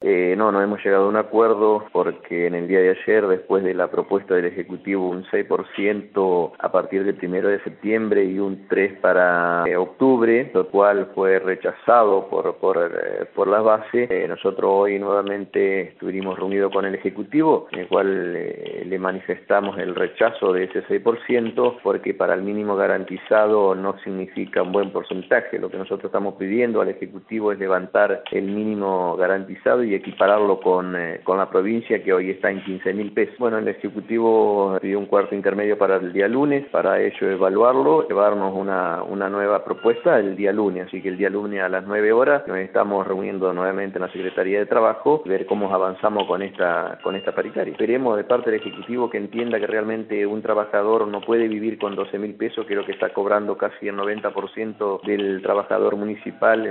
No hemos llegado a un acuerdo porque en el día de ayer, después de la propuesta del Ejecutivo, un 6% a partir del 1 de septiembre y un 3% para octubre, lo cual fue rechazado por las bases. Nosotros hoy nuevamente estuvimos reunidos con el Ejecutivo, en el cual le manifestamos el rechazo de ese 6%, porque para el mínimo garantizado no significa un buen porcentaje. Lo que nosotros estamos pidiendo al Ejecutivo es levantar el mínimo garantizado y equipararlo con la provincia, que hoy está en 15.000 pesos. Bueno, el Ejecutivo pidió un cuarto intermedio para el día lunes, para ello evaluarlo, llevarnos una nueva propuesta el día lunes, así que el día lunes a las 9 horas nos estamos reuniendo nuevamente en la Secretaría de Trabajo, ver cómo avanzamos con esta paritaria. Esperemos de parte del Ejecutivo que entienda que realmente un trabajador no puede vivir con 12.000 pesos, que es lo que está cobrando casi el 90% del trabajador municipal